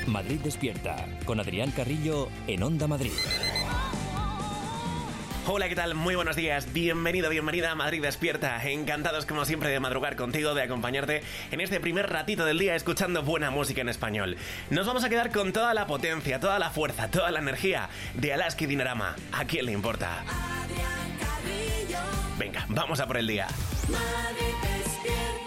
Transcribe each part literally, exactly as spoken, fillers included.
Madrid Despierta, con Adrián Carrillo en Onda Madrid. Hola, ¿qué tal? Muy buenos días. Bienvenido, bienvenida a Madrid Despierta. Encantados como siempre de madrugar contigo, de acompañarte en este primer ratito del día escuchando buena música en español. Nos vamos a quedar con toda la potencia, toda la fuerza, toda la energía de Alaska y Dinarama. ¿A quién le importa? Venga, vamos a por el día. Madrid Despierta.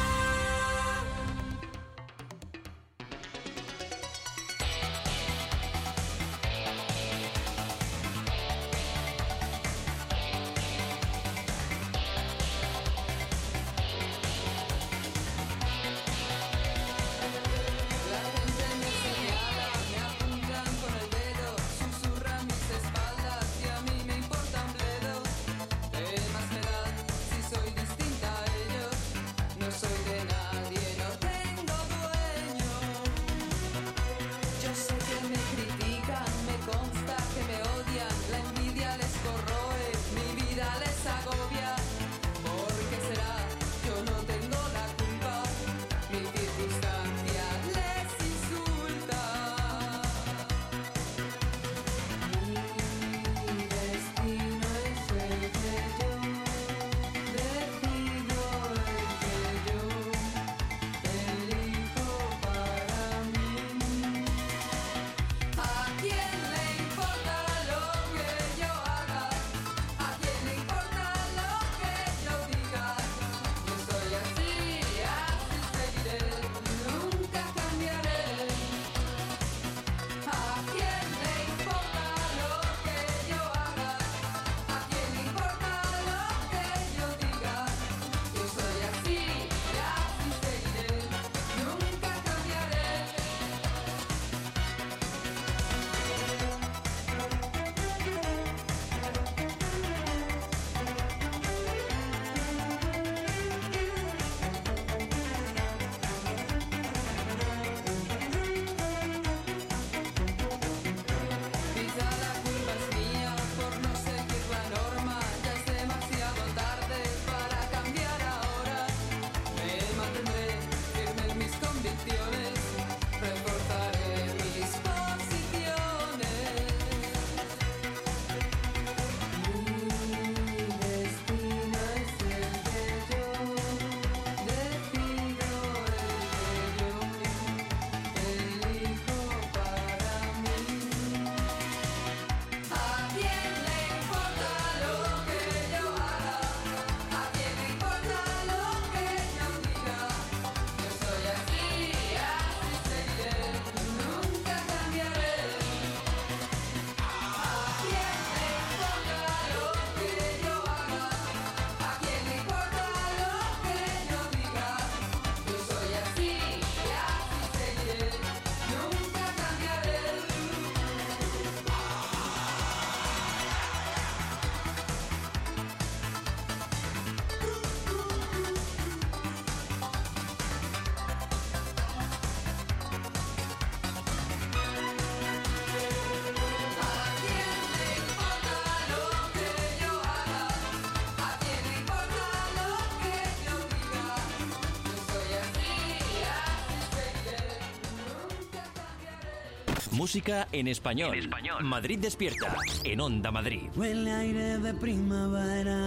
Música en español. en español. Madrid Despierta, en Onda Madrid. Huele aire de primavera.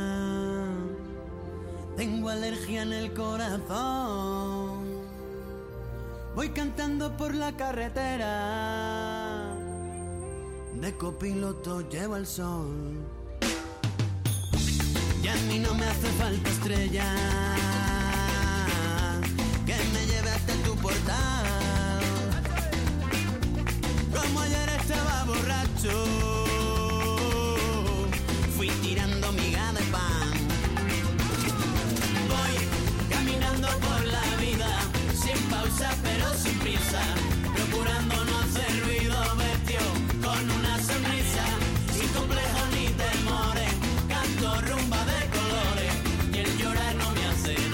Tengo alergia en el corazón. Voy cantando por la carretera. De copiloto llevo el sol. Y a mí no me hace falta estrella que me lleve hasta tu portal. Como ayer estaba borracho, fui tirando miga de pan. Voy caminando por la vida, sin pausa pero sin prisa, procurando no hacer ruido, vestido con una sonrisa, sin complejos ni temores, canto rumba de colores, y el llorar no me hace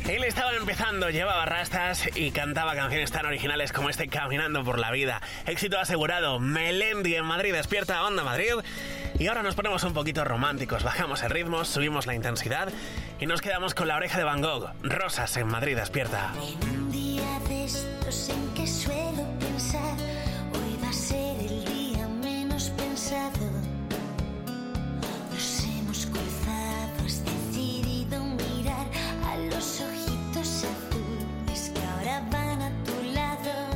Él estaba empezando, llevaba rastas y cantaba canciones tan originales como este Caminando por la Vida. Éxito asegurado, Melendi en Madrid Despierta, Onda Madrid. Y ahora nos ponemos un poquito románticos, bajamos el ritmo, subimos la intensidad y nos quedamos con La Oreja de Van Gogh, Rosas en Madrid Despierta. En un día de estos en que suelo pensar, hoy va a ser el día menos pensado. Nos hemos cruzado, has decidido mirar a los ojitos azules que ahora van a tu lado.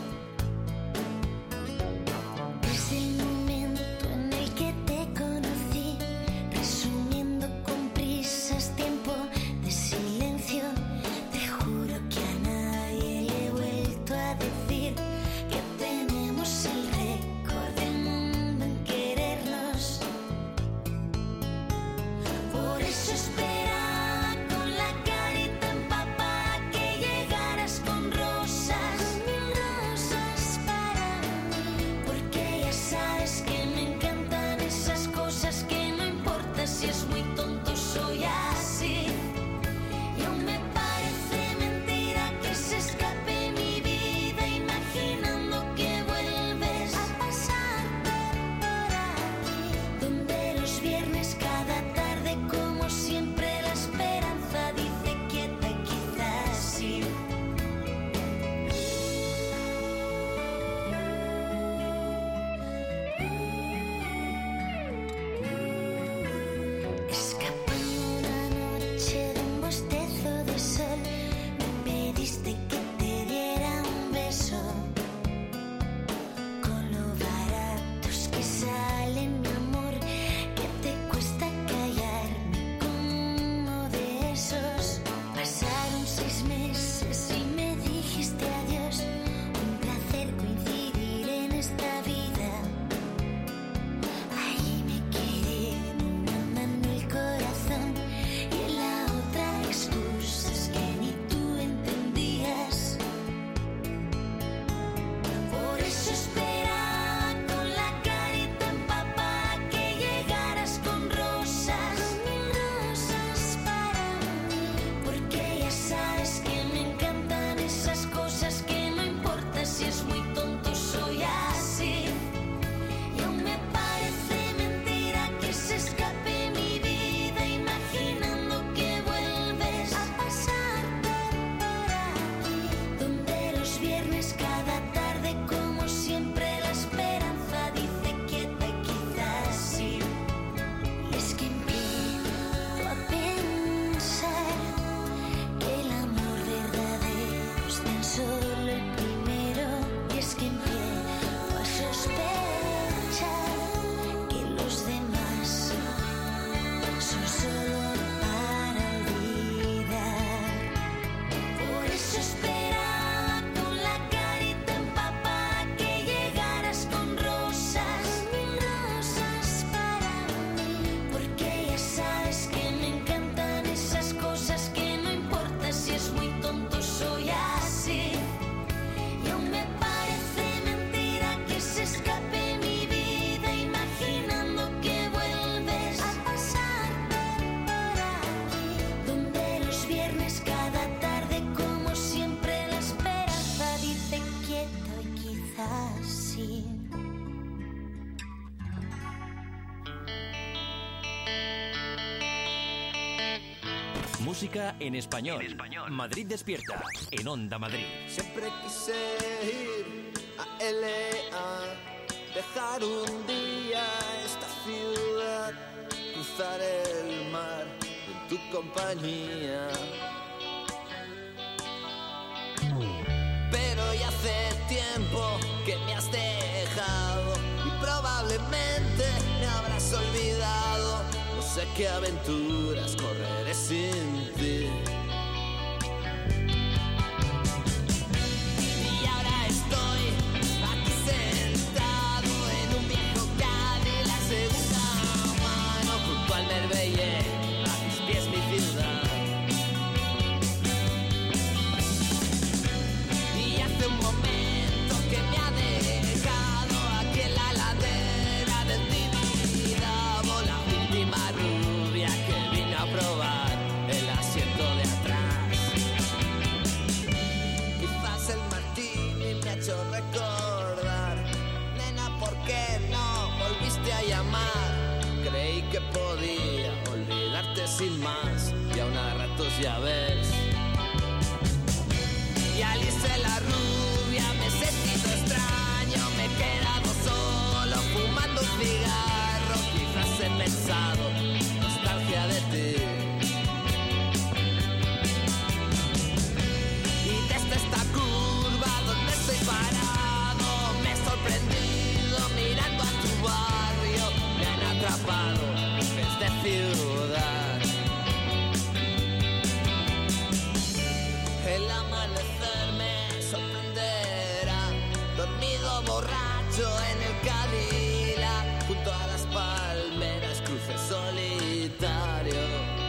Desde el momento en el que te conocí, resumiendo con prisas tiempo de silencio, te juro que a nadie le he vuelto a decir que tenemos el récord del mundo en querernos. Por eso esperaba con la carita empapada que llegaras con rosas, mil rosas para mí, porque ya sabes que me encantan esas cosas que no importa si es muy tonto, soy así. Y aún me parece mentira que se escape mi vida imaginando que vuelves a pasarte por aquí, donde los viernes cada tarde como siempre la esperanza dice quieta, quizás sí. Escapando una noche de un bostezo de sol, me pediste que te diera un beso. Con lo baratos que salen, mi amor, que te cuesta callarme como uno de esos. Pasaron seis meses y me dijiste adiós. Un placer coincidir en esta vida. Ahí me quedé en una mano el corazón y en la otra excusas que ni tú entendías. Por eso esperaba con la carita empapada que llegaras con rosas, mil rosas para mí, porque ya sabes que me encantan esas cosas que no importa si es muy tonto, soy así. Y aún me parece mentira que se escape mi vida imaginando que vuelves a pasarte por aquí, donde los viernes cada tarde como siempre la esperanza dice quieta, quizás sí. Y es que empiezo a pensar que el amor verdadero es tan solo el primero. Y es que empiezo a sospechar que los demás son solo para olvidar. Por eso esperaba con la carita empapada que llegaras con rosas, mil rosas para mí, porque ya sabes que me encantan esas cosas que no importa si es muy tonto, soy así. Y aún me parece mentira que se escape mi vida imaginando que vuelves a pasarte por aquí, donde los viernes cada tarde como siempre la esperanza dice quieto y quizás sí. Música en español. Madrid Despierta, en Onda Madrid. Siempre quise ir a L A, dejar un día esta ciudad, cruzar el mar en tu compañía. Pero ya hace tiempo que me has dejado y probablemente me habrás olvidado. No sé qué aventuras correré sin ti. Y ahora estoy aquí sentado en un viejo Cadillac segunda mano junto al Marbella, a mis pies mi ciudad. Y hace un momento que me ha dejado aquí en la ladera del Tibidabo la última rubia que vino a probar el asiento de atrás. sin más y aún a ratos ya ves. Y Alice la rubia, me he sentido extraño, me he quedado solo fumando un cigarro, quizás he pensado nostalgia de ti. Y desde esta curva donde estoy parado me he sorprendido mirando a tu barrio, me han atrapado desde ciudad. El amanecer me sorprenderá, dormido borracho en el Cadillac, junto a las palmeras cruce solitario.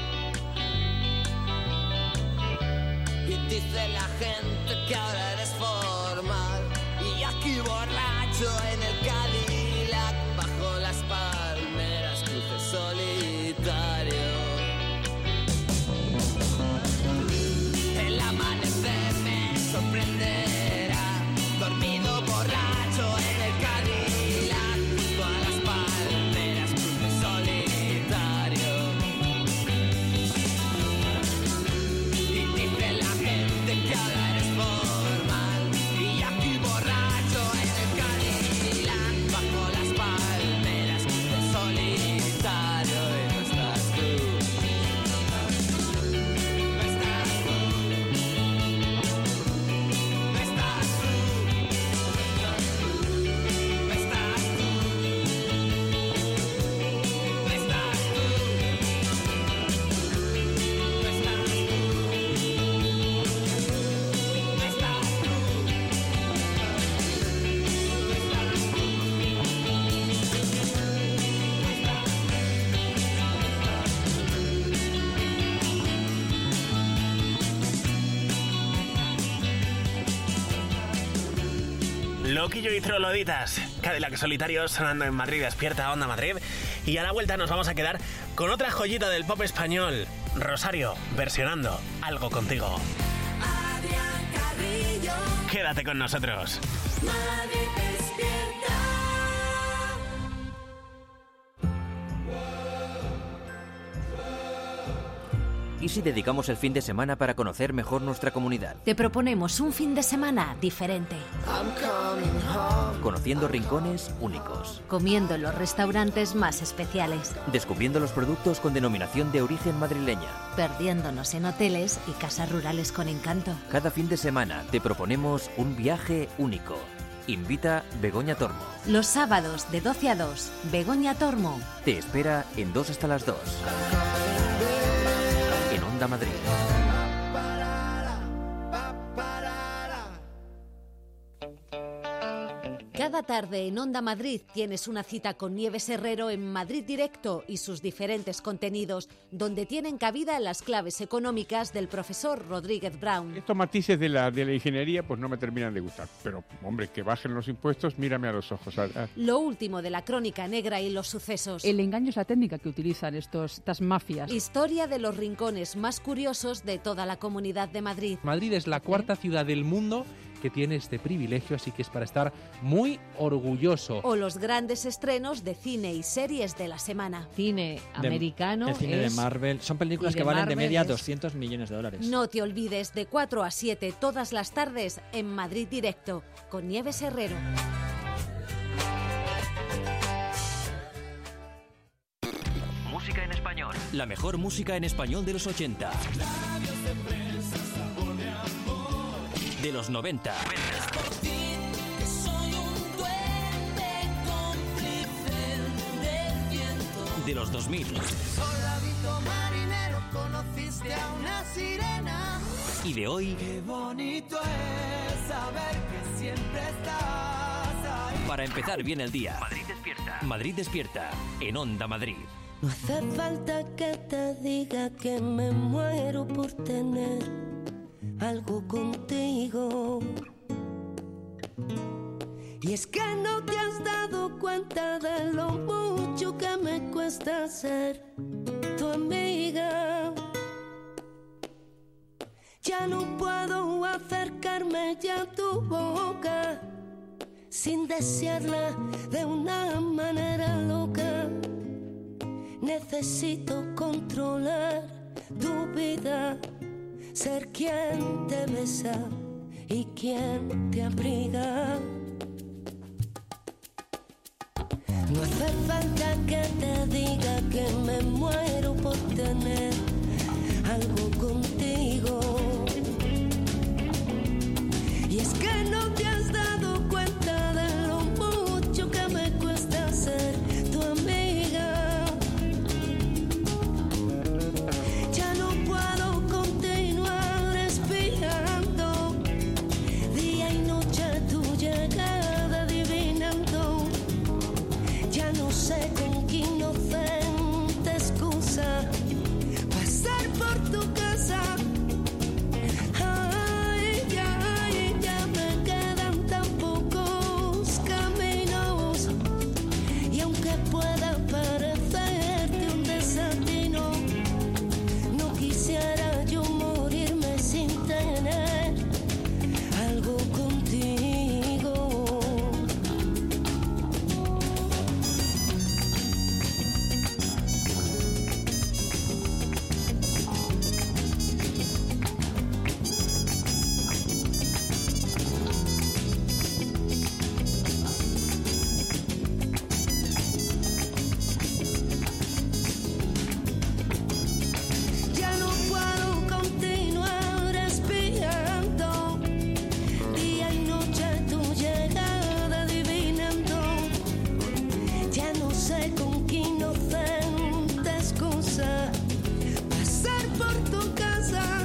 Y dice la gente que ahora eres formal, y aquí borracho en el Cadillac, bajo las palmeras cruce solitario. El amanecer me sorprenderá, dormido borracho en el Cadillac, junto a las palmeras cruce solitario. Y dice la gente que ahora eres formal, y aquí borracho en el Cadillac, bajo las palmeras cruce solitario. Y no estás tú, no estás tú, no estás tú, no estás tú, no estás tú, no estás tú, no estás tú, Loquillo y Troloditas, Cadillac Solitario sonando en Madrid Despierta, Onda Madrid. Y a la vuelta nos vamos a quedar con otra joyita del pop español, Rosario, versionando Algo Contigo. Adrián Carrillo, Quédate con nosotros. Madrid despierta. ¿Y si dedicamos el fin de semana para conocer mejor nuestra comunidad? Te proponemos un fin de semana diferente, I'm coming home. Conociendo rincones únicos, comiendo en los restaurantes más especiales, descubriendo los productos con denominación de origen madrileña. perdiéndonos en hoteles y casas rurales con encanto. Cada fin de semana te proponemos un viaje único. Invita Begoña Tormo. Los sábados de doce a dos, Begoña Tormo. Te espera en dos hasta las dos. En Onda Madrid. Cada tarde en Onda Madrid tienes una cita con Nieves Herrero en Madrid Directo y sus diferentes contenidos, donde tienen cabida las claves económicas del profesor Rodríguez Brown. Estos matices de la, de la ingeniería pues no me terminan de gustar. Pero, hombre, que bajen los impuestos, mírame a los ojos. Ah, ah. Lo último de la crónica negra y los sucesos. El engaño es la técnica que utilizan estos, estas mafias. Historia de los rincones más curiosos de toda la Comunidad de Madrid. Madrid es la cuarta ciudad del mundo que tiene este privilegio, así que es para estar muy orgulloso. O los grandes estrenos de cine y series de la semana. Cine americano. El cine es... de Marvel. Son películas y de que valen de Marvel media es- doscientos millones de dólares. No te olvides, de cuatro a siete todas las tardes en Madrid Directo, con Nieves Herrero. Música en español. La mejor música en español de los ochenta. De los noventa. Soy un duende cómplice del viento. De los dos mil. Soldadito marinero, conociste a una sirena. Y de hoy. Qué bonito es saber que siempre estás ahí. Para empezar bien el día. Madrid despierta. Madrid despierta. En Onda Madrid. No hace falta que te diga que me muero por tener algo contigo. Y es que no te has dado cuenta de lo mucho que me cuesta ser tu amiga. Ya no puedo acercarme ya a tu boca sin desearla de una manera loca. Necesito controlar tu vida, ser quien te besa y quien te abriga. No hace falta que te diga que me muero por tener algo contigo. Y es que no te has dado cuenta de lo mucho que me cuesta ser tu amiga. Ya no puedo continuar espiando día y noche tu llegada adivinando. Ya no sé con qué inocente excusa pasar por tu casa. Ay, ya, ay, ya me quedan tan pocos caminos. Y aunque pueda parecerte un desatino, no quisiera yo morirme sin tener algo contigo. Ya no puedo continuar espiando día y noche tu llegada adivinando. Ya no sé con qué inocente excusa pasar por tu casa.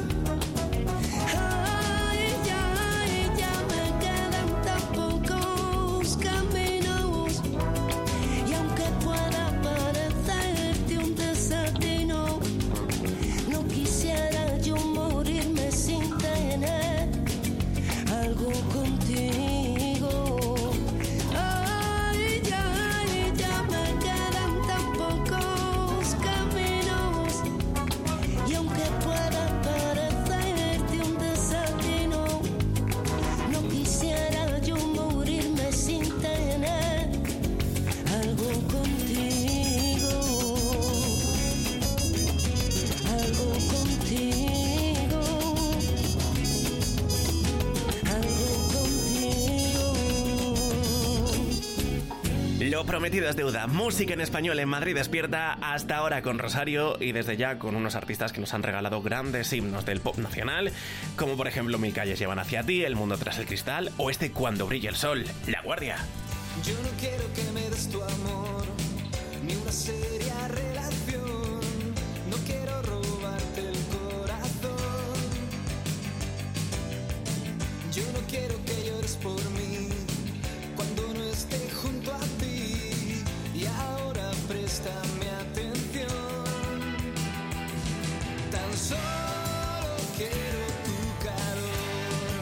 Ay, ya, ay, ya me quedan tan pocos caminos. Y aunque pueda parecerte un desatino, no quisiera yo morirme sin tener algo contigo. Ay, ya, ay, ya me quedan tan pocos caminos. Y aunque pueda parecerte un desatino, no quisiera yo morirme sin tener algo contigo. Algo contigo. Algo contigo. Lo prometido es deuda. Música en español en Madrid Despierta, hasta ahora con Rosario y desde ya con unos artistas que nos han regalado grandes himnos del pop nacional, como por ejemplo Mil calles llevan hacia ti, El mundo tras el cristal o este Cuando brille el sol, La guardia. Yo no quiero que me des tu amor, ni una seria relación. No quiero robarte el corazón. Yo no quiero que llores por mí cuando no esté junto a ti. Y ahora préstame atención. Tan solo quiero tu calor.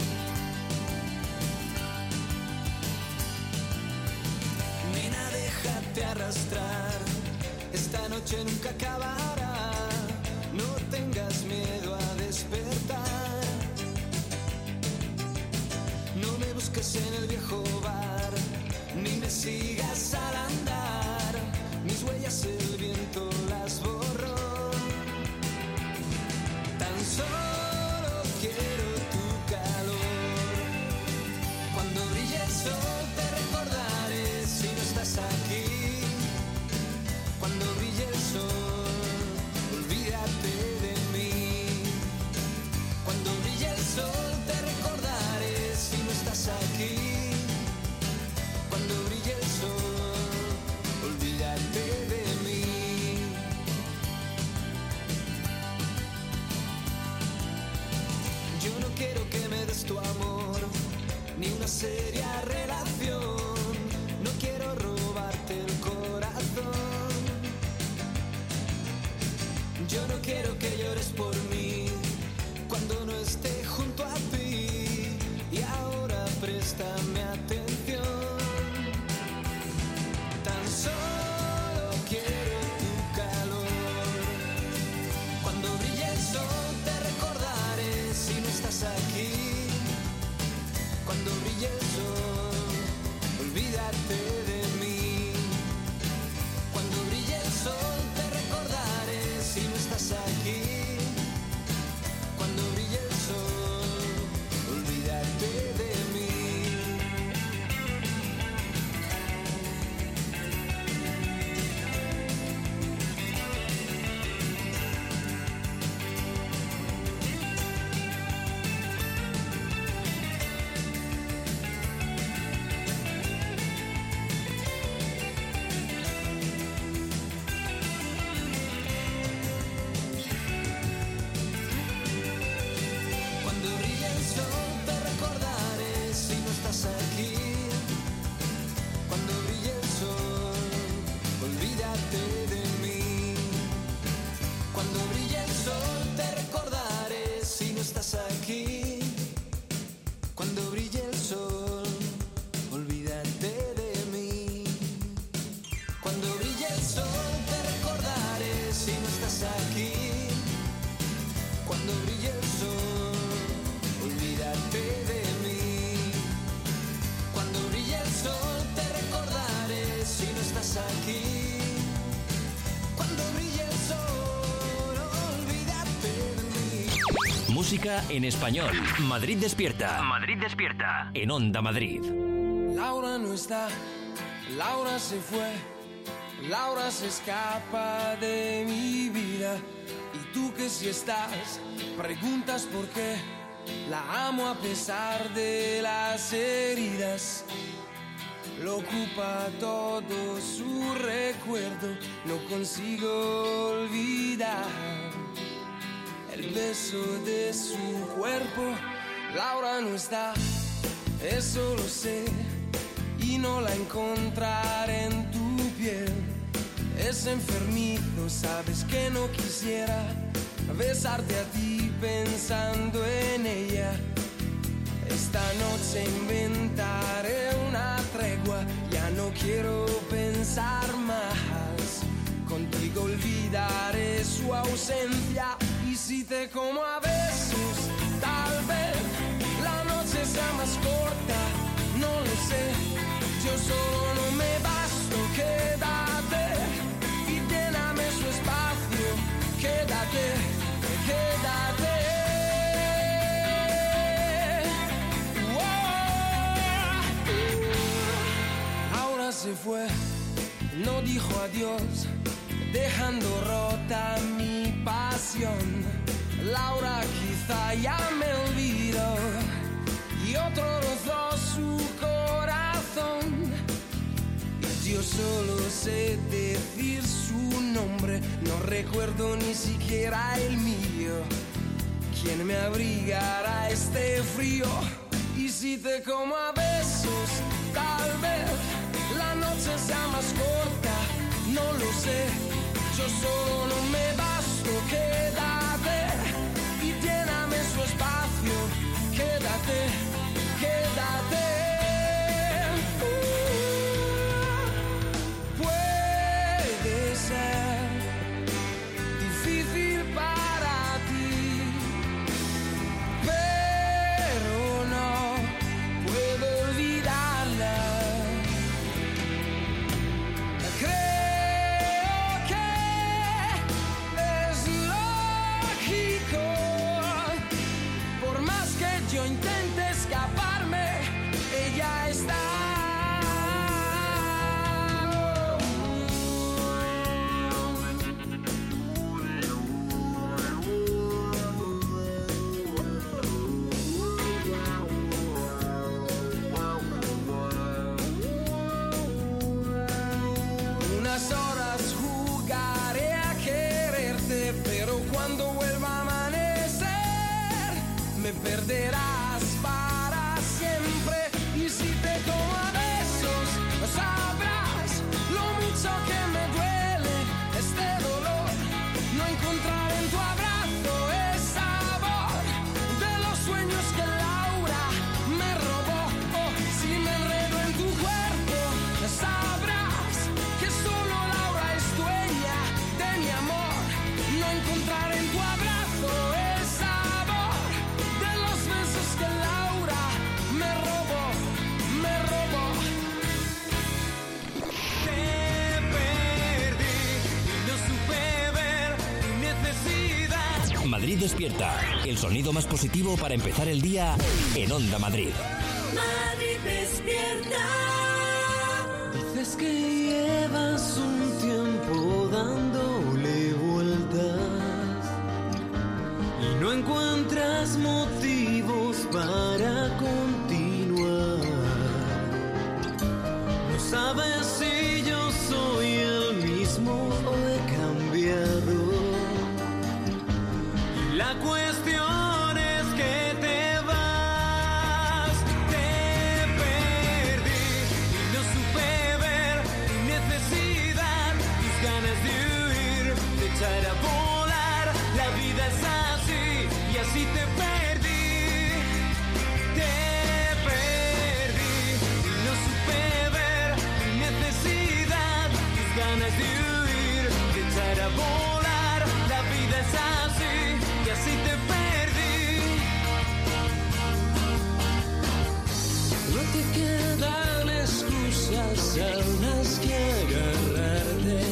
Nena, déjate arrastrar. Esta noche nunca acabará. No tengas miedo a despertar. No me busques en el viejo bar, ni me sigas al andar. Mis huellas el viento las borró. Tan solo quiero tu calor. Cuando brille el sol te recordaré si no estás aquí. Cuando brille el sol, olvídate de mí. Cuando brille el sol te recordaré si no estás aquí. Cuando brille el sol, olvídate de mí. Yo no quiero que me des tu amor, ni una seria relación. No quiero robarte el corazón. Yo no quiero que llores por mí cuando no esté junto a ti. Y ahora préstame atención. Tan solo quiero tu calor. Cuando brille el sol te recordaré si no estás aquí. Cuando brille el sol, olvídate de mí. Cuando brille el sol te recordaré si no estás estás aquí, cuando brille el sol, olvídate de mí. Aquí, cuando brille el sol, olvídate de mí. Cuando brille el sol te recordaré si no estás aquí. Cuando brille el sol, olvídate de mí. Cuando brille el sol te recordaré si no estás aquí. Cuando brille el sol, olvídate de mí. Música en español. Madrid despierta. Madrid despierta. En Onda Madrid. Laura no está, Laura se fue, Laura se escapa de mi vida. Y tú que si estás, preguntas por qué. La amo a pesar de las heridas. Lo ocupa todo su recuerdo, no consigo olvidar el beso de su cuerpo. Laura no está, eso lo sé, y no la encontraré en tu piel. Es enfermizo, sabes que no quisiera besarte a ti pensando en ella. Esta noche inventaré una tregua, ya no quiero pensar más. Contigo olvidaré su ausencia. Y si te como a besos, tal vez la noche sea más corta, no lo sé. Yo solo no me basto, quédate y lléname su espacio. Quédate, quédate. Oh. Laura se fue, no dijo adiós, dejando rota mi pasión. Laura quizá ya me olvidó y otro rozó su corazón. Y yo solo sé decir su nombre, no recuerdo ni siquiera el mío. ¿Quién me abrigará este frío? Y si te como a besos, tal vez la noche sea más corta, no lo sé. Yo solo no me basto, quédate y lléname su espacio. Quédate, quédate. Uh, puede ser difícil para ti, pero no puedo olvidarla. Creo que es lo Madrid Despierta, el sonido más positivo para empezar el día en Onda Madrid. Madrid despierta. Dices que llevas un tiempo dándole vueltas y no encuentras motivos para continuar. No sabes si yo soy el mismo o he cambiado. Y la cuestión es que te vas, te perdí y no supe ver tu necesidad, tus ganas de huir, de echar a volar. La vida es así y así te perdí, te perdí y no supe ver tu necesidad, tus ganas de huir, de echar a volar. La vida es así y así te perdí. No te quedan excusas a las que agarrarte.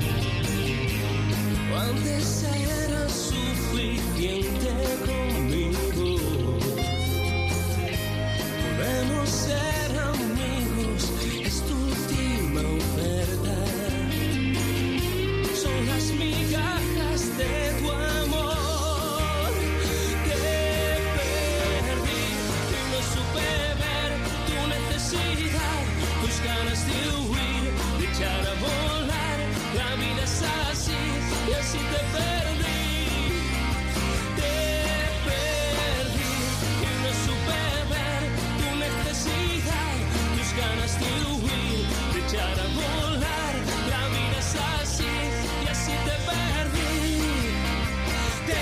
Antes era suficiente conmigo. Podemos ser amigos, es tu última oferta. Son las migajas de tu amor. Te perdí y no supe ver tu necesidad, tus ganas de huir, de echar a volar. La vida es así y así te perdí. Te perdí y no supe ver tu necesidad, tus ganas de huir, de echar a volar. La vida es así y así te perdí. Te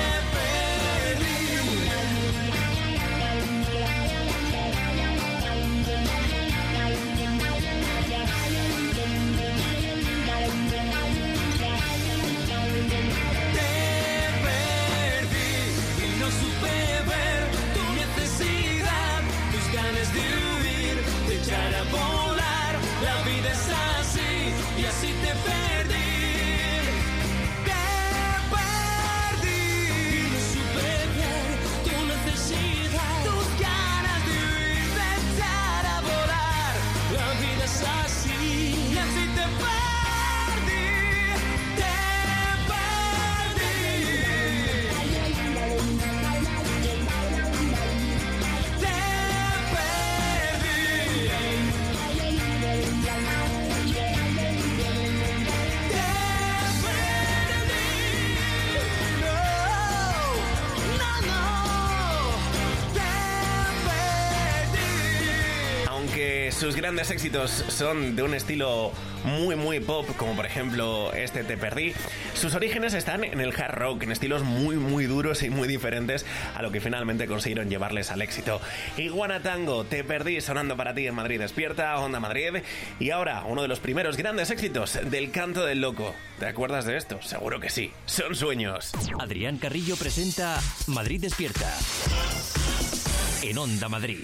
Sus grandes éxitos son de un estilo muy muy pop, como por ejemplo este Te Perdí. Sus orígenes están en el hard rock, en estilos muy muy duros y muy diferentes a lo que finalmente consiguieron llevarles al éxito. Iguana Tango, Te Perdí, sonando para ti en Madrid Despierta, Onda Madrid. Y ahora, uno de los primeros grandes éxitos del Canto del Loco. ¿Te acuerdas de esto? Seguro que sí. Son Sueños. Adrián Carrillo presenta Madrid Despierta en Onda Madrid.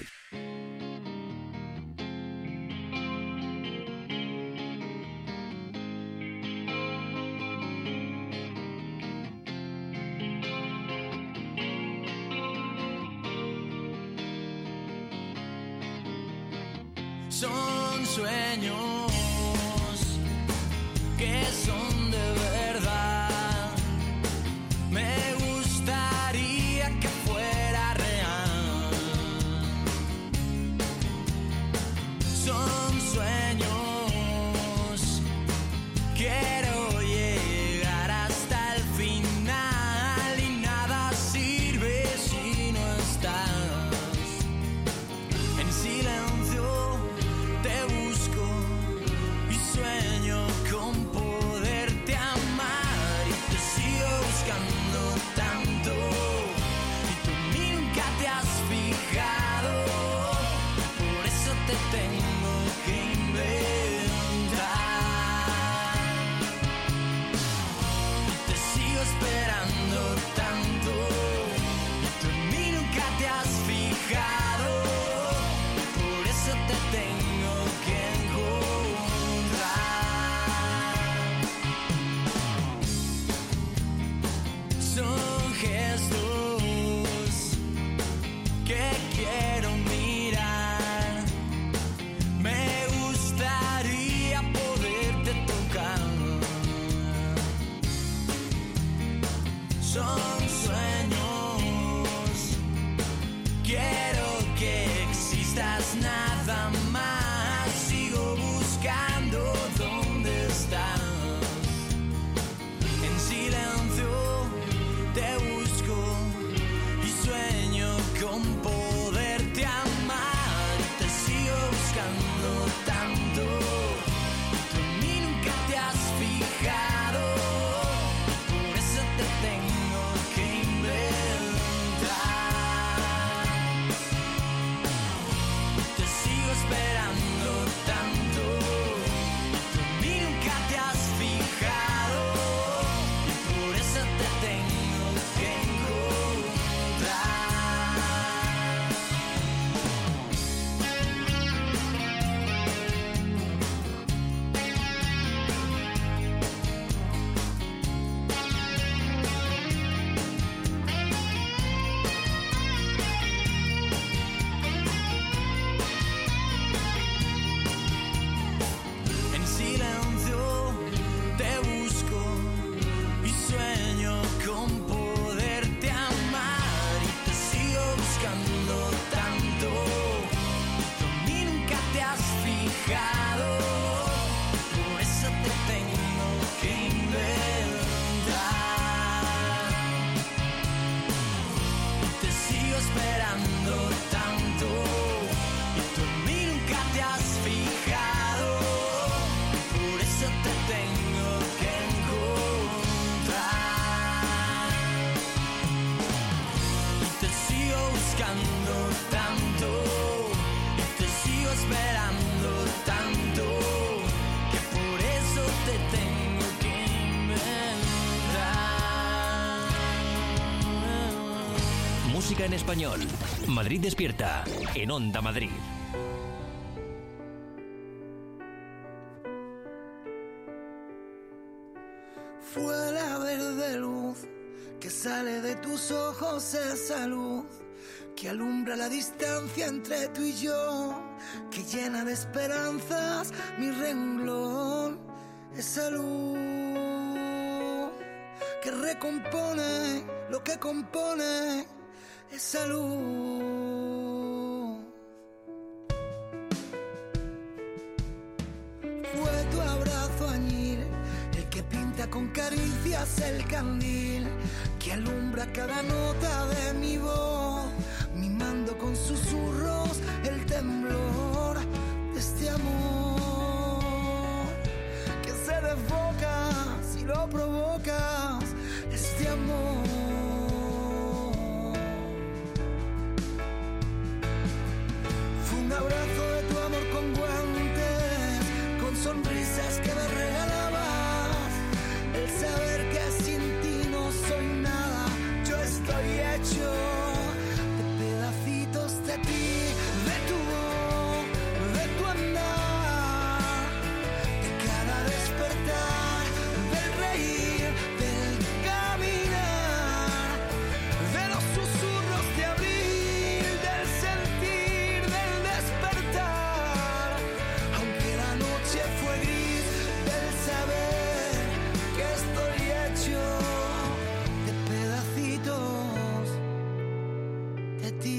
Son sueños que son de verdad. Me gustaría que fuera real. Son sueños. Quiero llegar hasta el final y nada sirve si no estás. En silencio te busco y sueño con poderte amar y te sigo buscando tanto y tú nunca te has fijado, por eso te tengo que inventar y te sigo esperando tanto y tú en mí nunca te has fijado, por eso te tengo que encontrar. Son son sueños. Quiero que existas nada más. Sigo buscando dónde estás. En silencio te busco y sueño con poderte amar. Te sigo buscando tanto. Tú en mí nunca te has fijado. Por eso te tengo que inventar. Te sigo esperando tanto. Tú en mí nunca te has fijado. Y por eso te tengo que en silencio te busco y sueño con poderte amar. Y te sigo buscando tanto. Tú en mí nunca te has fijado. Por eso te tengo que inventar. Te sigo esperando tanto. Y tú en mí nunca te has fijado. Por eso te tengo que encontrar. Y te sigo buscando tanto. Y te sigo esperando tanto. Que por eso te tengo que inventar. Música en español. Madrid Despierta, en Onda Madrid. Fue la verde luz que sale de tus ojos, esa luz que alumbra la distancia entre tú y yo, que llena de esperanzas mi renglón, esa luz que recompone lo que compone, esa luz. Fue tu abrazo añil el que pinta con caricias el candil que alumbra cada nota de mi voz, mimando con susurros el temblor de este amor que se desboca si lo provocas, este amor. Fue un abrazo de tu amor con guantes, con sonrisas que me regalabas, el saber que sin ti no soy nada, yo estoy hecho de pedacitos de ti, de tu voz, de tu andar, de cada despertar, del reír, del caminar, de los susurros de abril, del sentir, del despertar, aunque la noche fue gris, del saber que estoy hecho de pedacitos de ti.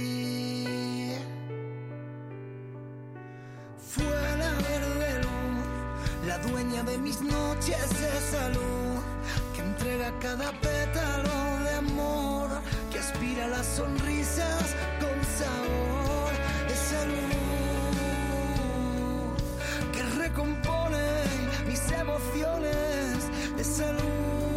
Fue la verde luz, la dueña de mis noches, esa luz que entrega cada pétalo de amor, que aspira las sonrisas con sabor, esa luz que recompone mis emociones, esa luz.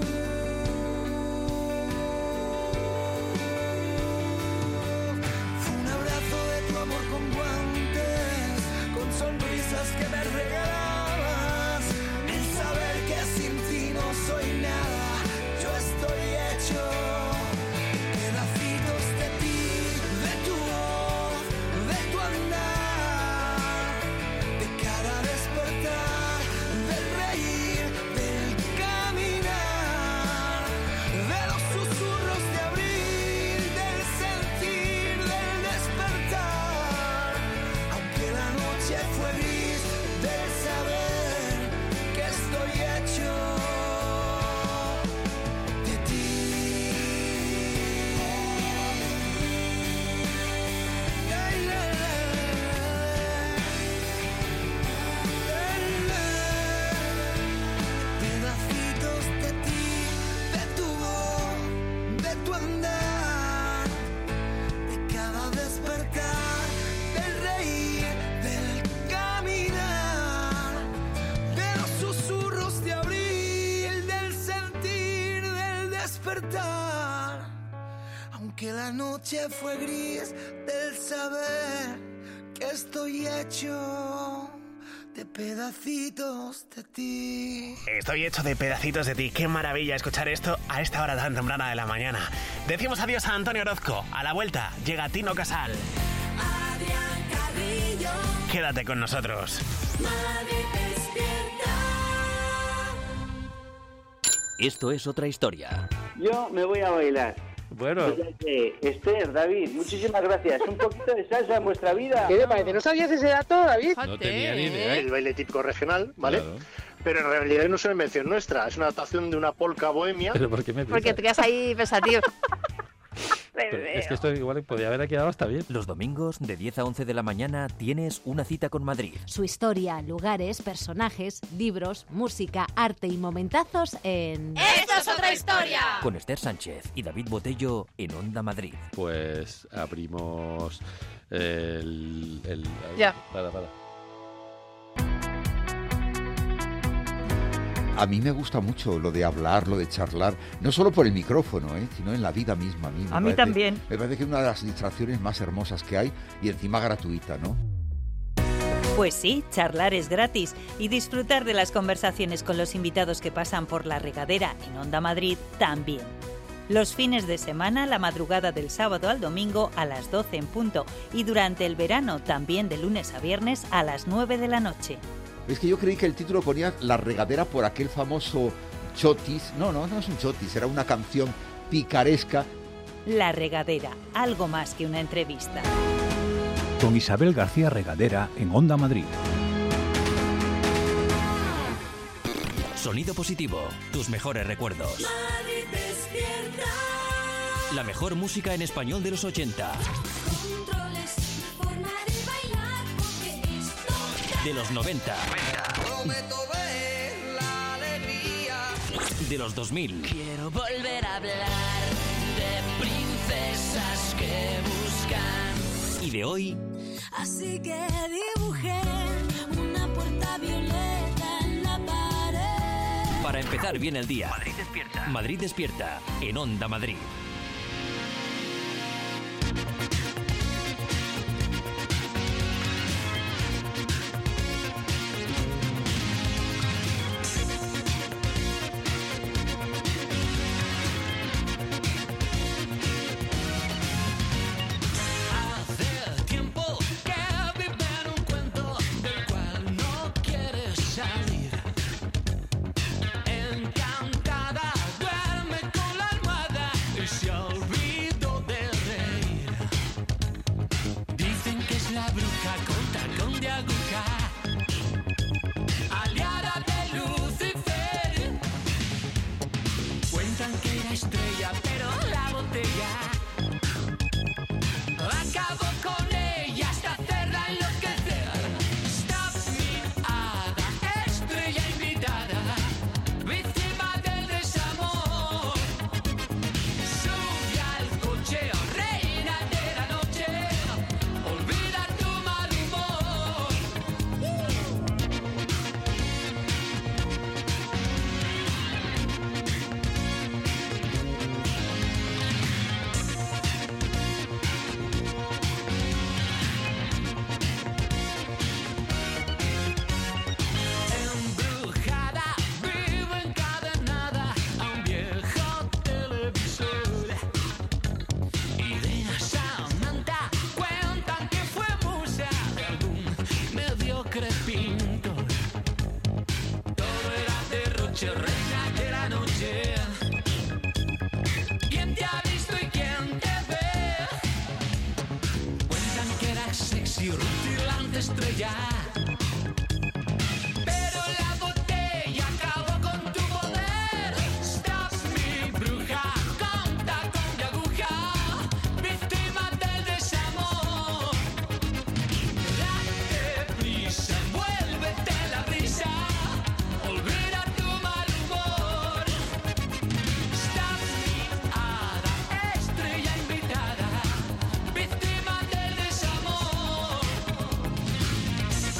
Fue un abrazo de tu amor con guantes, con sonrisas que me regalabas, el saber que sin ti no soy nada, yo estoy hecho de pedacitos de ti. Aunque la noche fue gris del saber que estoy hecho de pedacitos de ti. Estoy hecho de pedacitos de ti. Qué maravilla escuchar esto a esta hora tan temprana de la mañana. Decimos adiós a Antonio Orozco. A la vuelta llega Tino Casal. Adrián Carrillo. Quédate con nosotros. Madrid despierta. Esto es otra historia. Yo me voy a bailar. Bueno. O sea que, Esther, David, muchísimas gracias. Un poquito de salsa en vuestra vida. ¿Qué te parece? ¿No sabías ese dato, David? No tenía ni idea. El baile típico regional, ¿vale? Claro. Pero en realidad no es una invención nuestra, es una adaptación de una polca bohemia. ¿Pero por qué me Porque te quedas ahí pensativo. Pero es que esto igual podía haber quedado hasta bien. Los domingos de diez a once de la mañana tienes una cita con Madrid. Su historia, lugares, personajes, libros, música, arte y momentazos en... ¡Esto es otra historia! Con Esther Sánchez y David Botello en Onda Madrid. Pues abrimos el... el Ya. Para, para. A mí me gusta mucho lo de hablar, lo de charlar, no solo por el micrófono, ¿eh? sino en la vida misma. A mí, me A mí parece- también. Me parece que es una de las distracciones más hermosas que hay y encima gratuita, ¿no? Pues sí, charlar es gratis y disfrutar de las conversaciones con los invitados que pasan por La Regadera en Onda Madrid también. Los fines de semana, la madrugada del sábado al domingo a las doce en punto y durante el verano también de lunes a viernes a las nueve de la noche. Es que yo creí que el título ponía La Regadera por aquel famoso chotis. No, no, no es un chotis, era una canción picaresca. La Regadera, algo más que una entrevista. Con Isabel García Regadera en Onda Madrid. Sonido positivo, tus mejores recuerdos. Madrid despierta. La mejor música en español de los ochenta. Controles, forma de bailar, porque esto De los noventa. Prometo ver la alegría. De los dos mil. Quiero volver a hablar de princesas que buscan. Y de hoy, Así que dibujé una puerta violeta en la pared. para empezar bien el día. Madrid despierta. Madrid despierta en Onda Madrid. Hace tiempo que vive en un cuento del cual no quieres salir. Encantada duerme con la almohada y se olvidó de reír. Dicen que es la bruja con tacón de aguja, aliada de Lucifer. Cuentan que era estrella, pero la botella acabo con ella hasta hacerla enloquecer. Stop me, hada, estrella invitada, víctima del desamor. Sube al coche, reina de la noche, olvida tu mal humor. Embrujada, vive encadenada a un viejo televisor. Irene Samantha cuentan que fue musa de algún mediocre pintor. Todo era derroche, reina de la noche. ¿Quién te ha visto y quién te ve? Cuentan que era sexy, rutilante estrella. Pero la botella acabó con tu poder. Stop me, bruja, con tacón de aguja, víctima del desamor. Date prisa, envuélvete en la brisa, olvida tu mal humor. Stop me, hada, estrella invitada, víctima del desamor.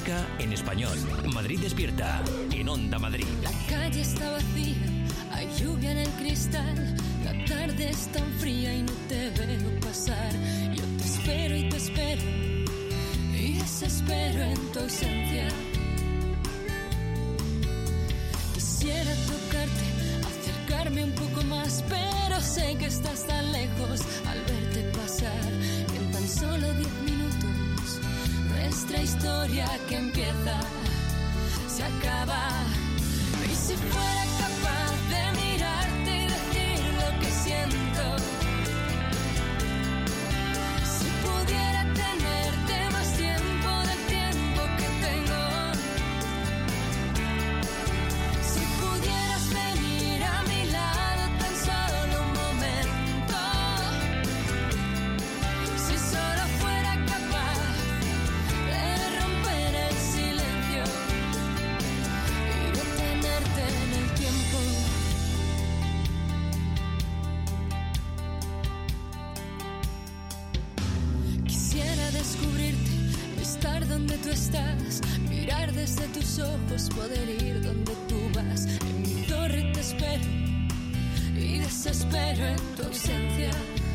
música en español. Madrid despierta en Onda Madrid. La calle está vacía, hay lluvia en el cristal. La tarde es tan fría y no te veo pasar. Yo te espero y te espero y desespero en tu ausencia. Quisiera tocarte, acercarme un poco más, pero sé que estás tan lejos al verte pasar. Que en tan solo diez minutos nuestra historia que empieza se acaba. Y si fuera capaz de mirarte y decir lo que siento, si pudiera tenerte más tiempo del tiempo que tengo, si pudieras venir a mi lado tan solo un momento, si solo fuera capaz de romper el silencio y detenerte en el tiempo. Quisiera descubrirte, estar donde tú estás, mirar desde tus ojos, poder ir donde tú vas. En mi torre te espero y desespero en tu ausencia,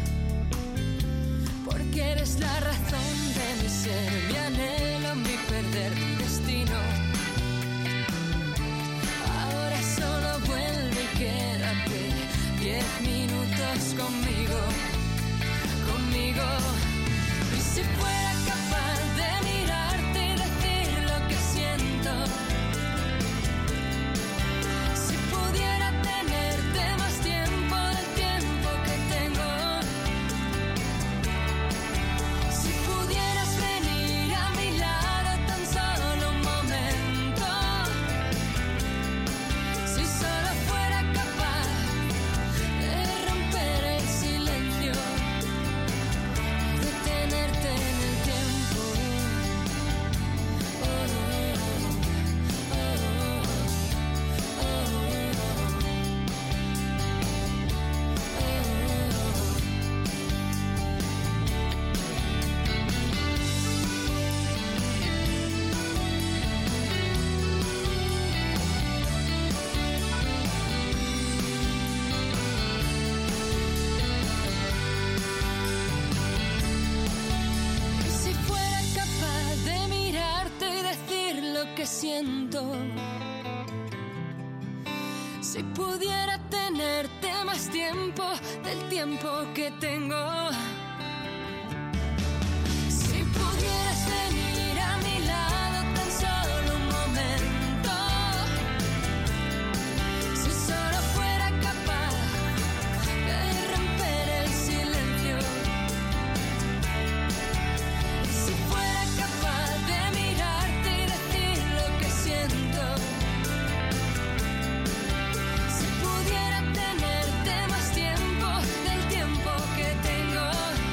porque eres la razón de mi ser, mi anhelo, mi perder, mi destino. Ahora solo vuelve y quédate diez minutos conmigo, conmigo. Y si fuera capaz de mirarte y decir lo que siento, si pudiera tenerte más tiempo del tiempo que tengo, si pudieras venir a mi lado tan solo un momento, si solo fuera capaz de romper el silencio, detenerte en el tiempo. Oh, oh, oh, Y si fuera capaz de mirarte y decir lo que siento, si pudiera tenerte más tiempo del tiempo que tengo, si pudieras venir a mi lado tan solo un momento, si solo fuera capaz de romper el silencio, si fuera capaz de mirarte y decir lo que siento, si pudiera tenerte más tiempo del tiempo que tengo,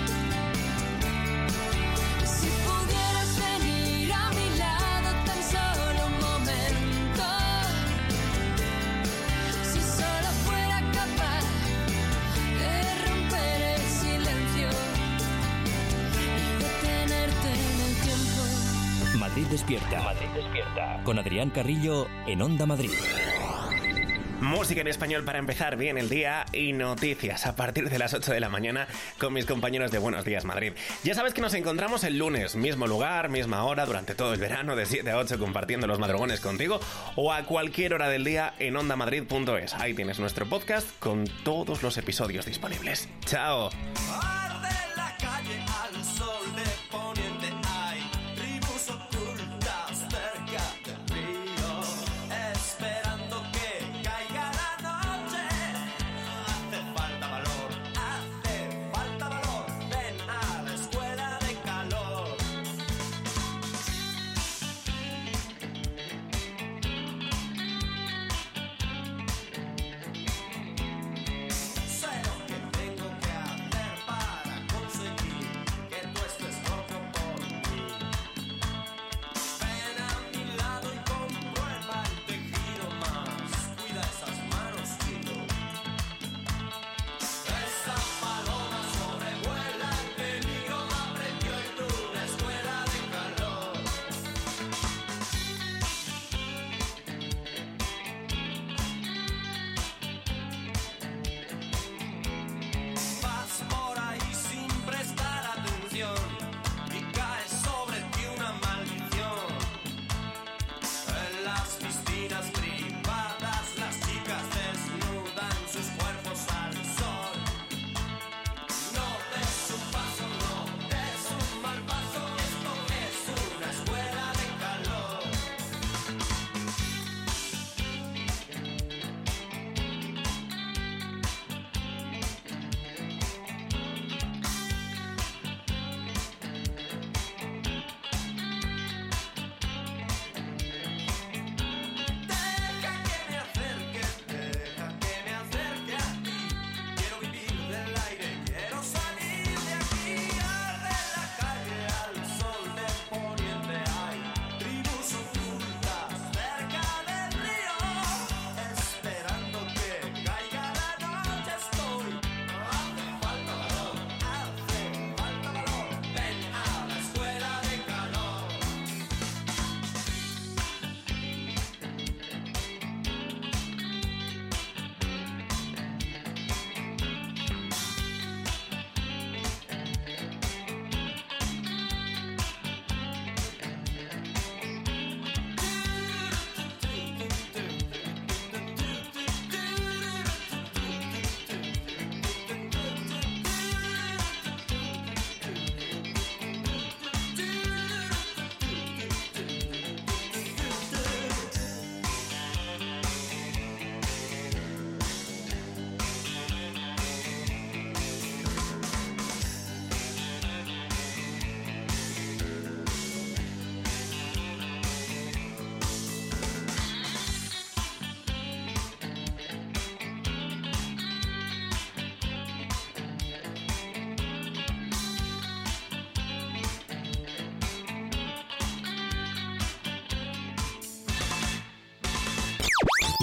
si pudieras venir a mi lado tan solo un momento, si solo fuera capaz de romper el silencio y detenerte en el tiempo. Madrid despierta. Madrid despierta. Con Adrián Carrillo en Onda Madrid. Música en español para empezar bien el día y noticias a partir de las ocho de la mañana con mis compañeros de Buenos Días Madrid. Ya sabes que nos encontramos el lunes, mismo lugar, misma hora, durante todo el verano de siete a ocho compartiendo los madrugones contigo o a cualquier hora del día en onda madrid punto es. Ahí tienes nuestro podcast con todos los episodios disponibles. ¡Chao! Arde la calle al sol de poniente, hay tribus ocultas cerca del río, esperando que caiga la noche. Hace falta valor, hace falta valor, ven a la escuela de calor. Sé lo que tengo que hacer para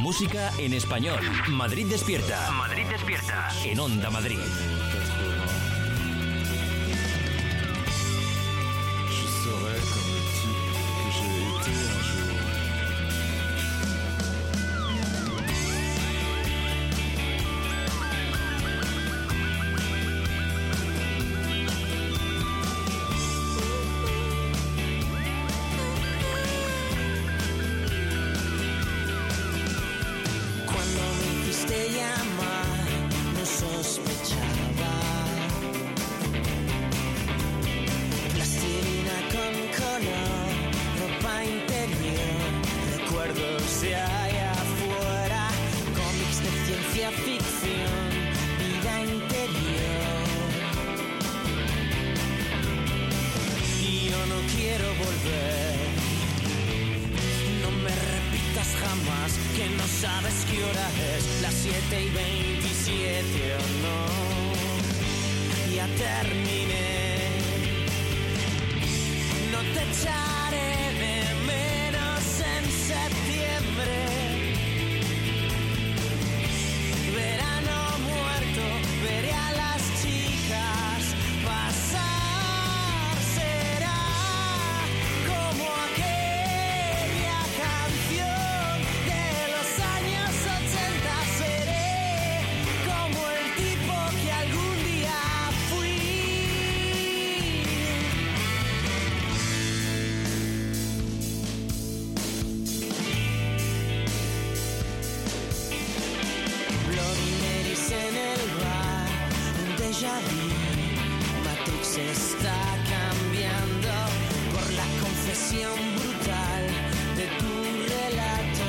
Música en español. Madrid despierta. Madrid despierta. En Onda Madrid. Je serai comme le type que j'ai été un jour. Cuando me hiciste llamar, no sospechaba. Plastilina con color, ropa interior, recuerdos de allá afuera, cómics de ciencia ficción, vida interior. Y yo no quiero volver. No me repitas jamás que no sabes qué hora es, las siete y veintisiete o no. Ya terminé. No te echaré de menos en septiembre. Verano muerto, veré a las chicas pasar. Será como aquella canción de los años ochenta. Seré como el tipo que algún día fui. Bloody Marys en el bar, un déjà vu. Matrix está cambiando por la confesión brutal de tu relato.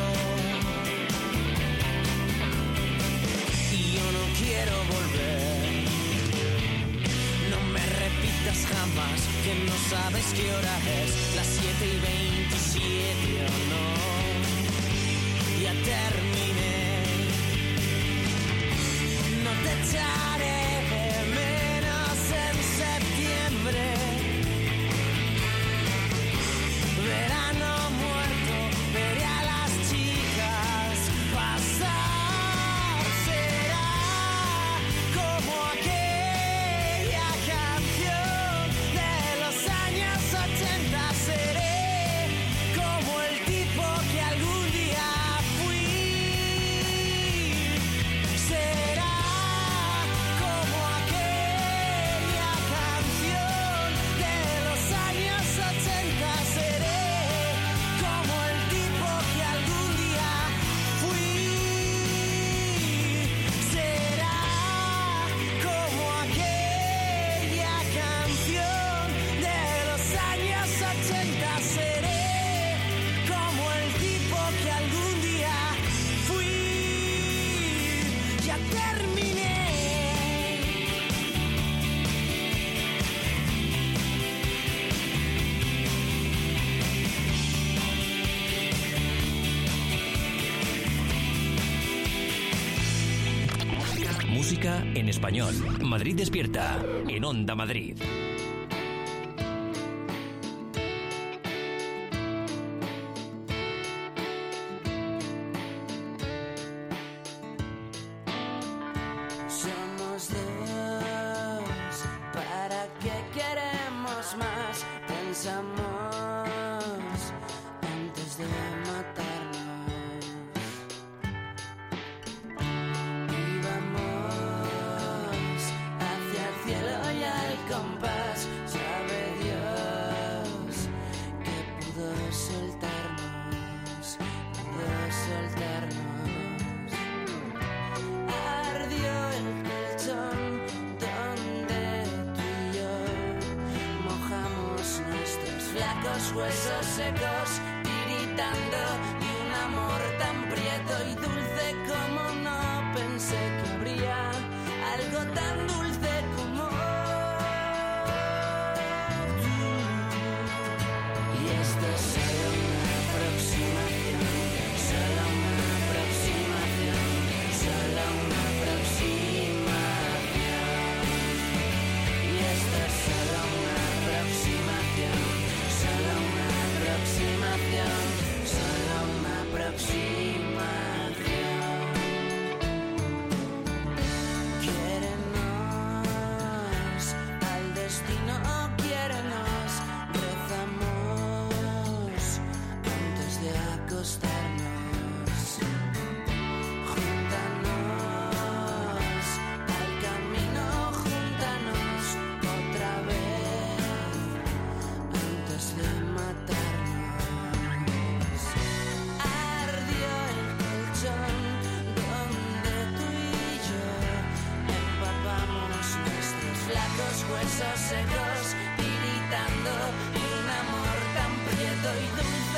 Y yo no quiero volver. No me repitas jamás que no sabes qué hora es, las siete y veintisiete o no. Ya terminé. No te echaré de menos en septiembre. Verano muerto, veré a las chicas pasar. Será como aquella canción de los años ochenta. Seré como el tipo que algún día fui. Será como aquella canción de los años ochenta. Seré como el tipo que algún día fui. Será como aquella canción de los años ochenta. Seré como el tipo que algún día fui. Ya terminé. Música en español. Madrid despierta. En Onda Madrid. Somos dos, ¿para qué queremos más? Pensamos antes de matarnos. Y vamos hacia el cielo y al compás. Sabe Dios que pudo soltarnos, pudo soltarnos. Ardió el colchón donde tú y yo mojamos nuestros flacos huesos secos, tiritando de un amor tan prieto y dulce como no pensé que habría algo tan dulce como tú. Y esto es solo una aproximación, solo una aproximación, solo una aproximación. Y esto es solo una aproximación, solo una aproximación, solo una huesos secos tiritando y un amor tan prieto y dulce